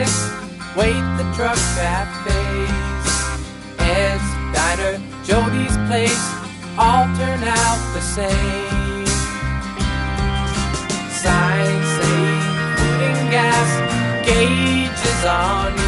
Hendrix, wait the truck cafes, Ed's Diner, Jody's Place, all turn out the same. Signs say food and gas, gauges on